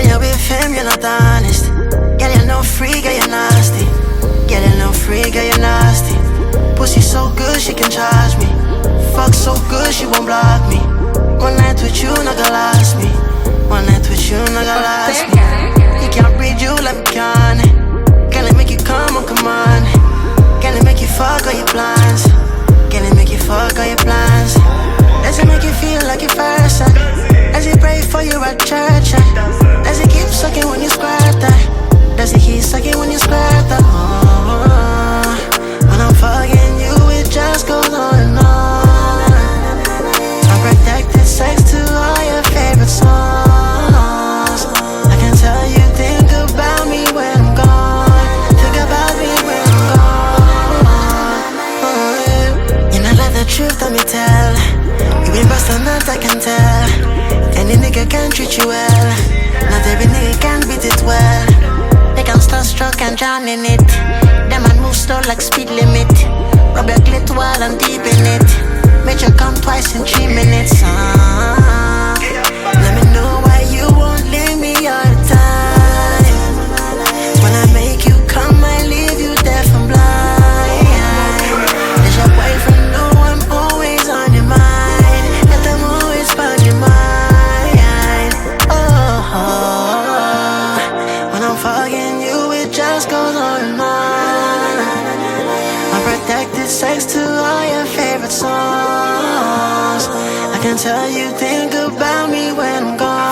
When you're with him, you're not honest. Girl, you're no free, girl, you're nasty. Girl, you're no free, girl, you're nasty. Pussy so good, she can charge me. Fuck so good, she won't block me. One night with you, not gonna last me. One night with you, not gonna last me. You can't read you like me can. Can it make you come on, come on? Can it make you fuck all your plans? Can it make you fuck all your plans? Does it make you feel like you're first? Does it pray for you at church? Does it keep sucking when you squirt that? Does it keep sucking when you squirt that? Oh, when I'm fucking you, it just goes on and on. I protected sex to all your favorite songs. I can tell you think about me when I'm gone. Think about me when I'm gone. Oh, you know like the truth, let me tell. You been bustin' nuts, I can tell. Any nigga can treat you well. Not every nigga can beat it well. They can starstruck and drown in it. Them man move slow like speed limit. Rub your clit while I'm deep in it. Make you come twice in 3 minutes. Let me know why you won't leave me all the time. When I make you come, I leave you deaf and blind. Does your boyfriend know I'm always on your mind? Let them always on your mind. Oh, when I'm fucking you, it just goes on and on. I protected sex to all your favorite songs. I can tell you think about me when I'm gone.